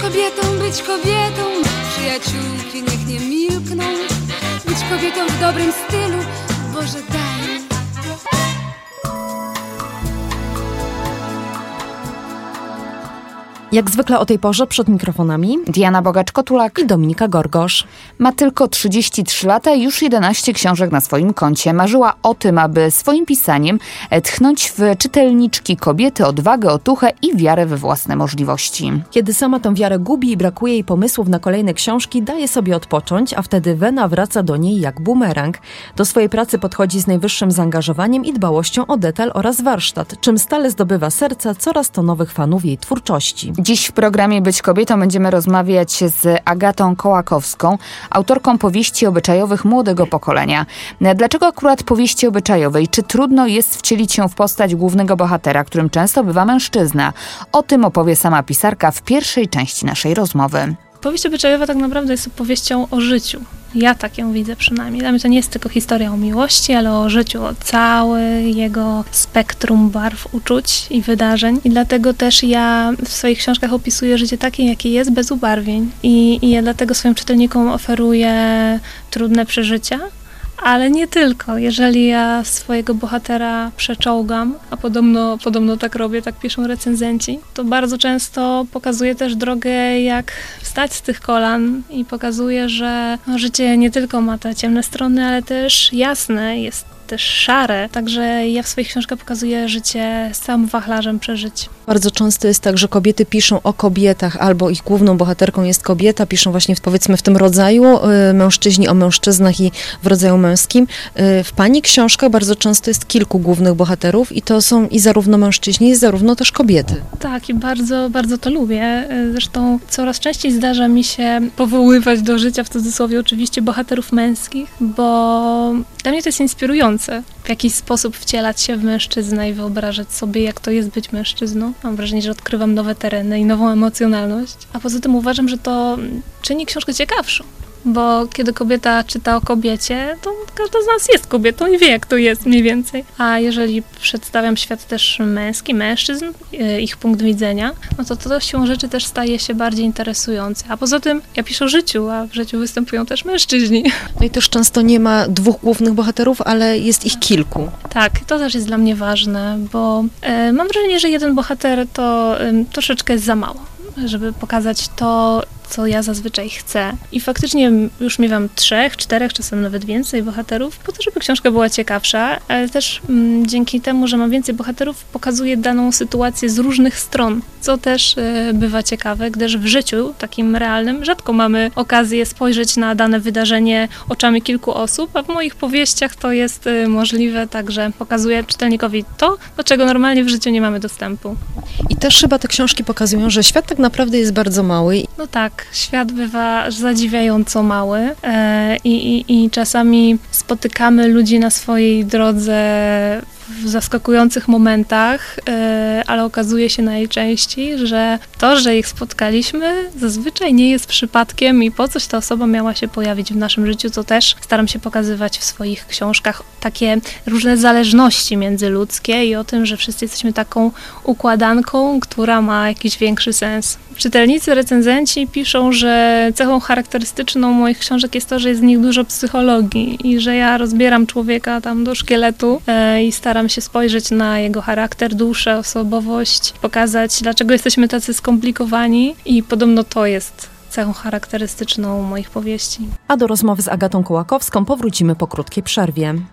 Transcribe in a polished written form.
być kobietą, przyjaciółki niech nie milkną. Być kobietą w dobrym stylu, Boże daj. Jak zwykle o tej porze przed mikrofonami Diana Bogacz-Kotulak i Dominika Gorgosz. Ma tylko 33 lata i już 11 książek na swoim koncie. Marzyła o tym, aby swoim pisaniem tchnąć w czytelniczki kobiety odwagę, otuchę i wiarę we własne możliwości. Kiedy sama tę wiarę gubi i brakuje jej pomysłów na kolejne książki, daje sobie odpocząć, a wtedy wena wraca do niej jak bumerang. Do swojej pracy podchodzi z najwyższym zaangażowaniem i dbałością o detal oraz warsztat, czym stale zdobywa serca coraz to nowych fanów jej twórczości. Dziś w programie Być kobietą będziemy rozmawiać z Agatą Kołakowską, autorką powieści obyczajowych młodego pokolenia. Dlaczego akurat powieści obyczajowej? Czy trudno jest wcielić się w postać głównego bohatera, którym często bywa mężczyzna? O tym opowie sama pisarka w pierwszej części naszej rozmowy. Powieść obyczajowa tak naprawdę jest opowieścią o życiu. Ja tak ją widzę przynajmniej. Dla mnie to nie jest tylko historia o miłości, ale o życiu, o cały jego spektrum barw, uczuć i wydarzeń. I dlatego też ja w swoich książkach opisuję życie takie, jakie jest, bez ubarwień. I ja dlatego swoim czytelnikom oferuję trudne przeżycia, ale nie tylko. Jeżeli ja swojego bohatera przeczołgam, a podobno tak robię, tak piszą recenzenci, to bardzo często pokazuję też drogę, jak wstać z tych kolan i pokazuję, że życie nie tylko ma te ciemne strony, ale też jasne, jest też szare. Także ja w swoich książkach pokazuję życie z całym wachlarzem przeżyć. Bardzo często jest tak, że kobiety piszą o kobietach, albo ich główną bohaterką jest kobieta, piszą właśnie powiedzmy w tym rodzaju, mężczyźni o mężczyznach i w rodzaju męskim. W pani książkach bardzo często jest kilku głównych bohaterów i to są i zarówno mężczyźni, i zarówno też kobiety. Tak, i bardzo, bardzo to lubię. Zresztą coraz częściej zdarza mi się powoływać do życia, w cudzysłowie oczywiście, bohaterów męskich, bo dla mnie to jest inspirujące. W jakiś sposób wcielać się w mężczyznę i wyobrażać sobie, jak to jest być mężczyzną. Mam wrażenie, że odkrywam nowe tereny i nową emocjonalność. A poza tym uważam, że to czyni książkę ciekawszą. Bo kiedy kobieta czyta o kobiecie, to każda z nas jest kobietą i wie, jak to jest mniej więcej. A jeżeli przedstawiam świat też męski, mężczyzn, ich punkt widzenia, no to siłą rzeczy też staje się bardziej interesujące. A poza tym ja piszę o życiu, a w życiu występują też mężczyźni. No i też często nie ma dwóch głównych bohaterów, ale jest ich kilku. Tak, to też jest dla mnie ważne, bo mam wrażenie, że jeden bohater to troszeczkę jest za mało, żeby pokazać to, co ja zazwyczaj chcę. I faktycznie już miewam 3, 4, czasem nawet więcej bohaterów, po to, żeby książka była ciekawsza, ale też dzięki temu, że mam więcej bohaterów, pokazuję daną sytuację z różnych stron, co też bywa ciekawe, gdyż w życiu takim realnym rzadko mamy okazję spojrzeć na dane wydarzenie oczami kilku osób, a w moich powieściach to jest możliwe, także pokazuję czytelnikowi to, do czego normalnie w życiu nie mamy dostępu. I też chyba te książki pokazują, że świat tak naprawdę jest bardzo mały. No tak, świat bywa zadziwiająco mały i czasami spotykamy ludzi na swojej drodze w zaskakujących momentach, ale okazuje się najczęściej, że to, że ich spotkaliśmy, zazwyczaj nie jest przypadkiem i po coś ta osoba miała się pojawić w naszym życiu, to też staram się pokazywać w swoich książkach takie różne zależności międzyludzkie i o tym, że wszyscy jesteśmy taką układanką, która ma jakiś większy sens. Czytelnicy, recenzenci piszą, że cechą charakterystyczną moich książek jest to, że jest w nich dużo psychologii i że ja rozbieram człowieka tam do szkieletu i staram się spojrzeć na jego charakter, duszę, osobowość, pokazać, dlaczego jesteśmy tacy skomplikowani i podobno to jest cechą charakterystyczną moich powieści. A do rozmowy z Agatą Kołakowską powrócimy po krótkiej przerwie.